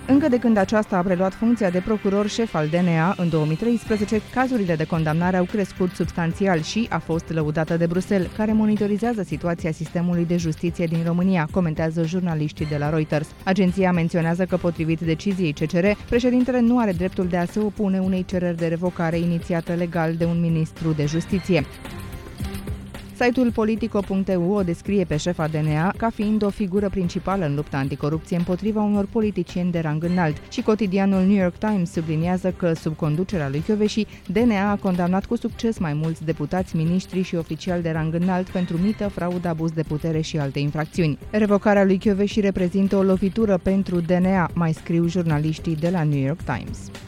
Încă de când aceasta a preluat funcția de procuror șef al DNA în 2013, cazurile de condamnare au crescut substanțial și a fost lăudată de Bruxelles, care monitorizează situația sistemului de justiție din România, comentează jurnaliștii de la Reuters. Agenția menționează că, potrivit deciziei CCR, președintele nu are dreptul de a se opune unei cereri de revocare inițiată legal de un ministru de justiție. Site-ul Politico.eu o descrie pe șefa DNA ca fiind o figură principală în lupta anticorupție împotriva unor politicieni de rang înalt și cotidianul New York Times subliniază că, sub conducerea lui Kövesi, DNA a condamnat cu succes mai mulți deputați, miniștri și oficiali de rang înalt pentru mită, fraudă, abuz de putere și alte infracțiuni. Revocarea lui Kövesi reprezintă o lovitură pentru DNA, mai scriu jurnaliștii de la New York Times.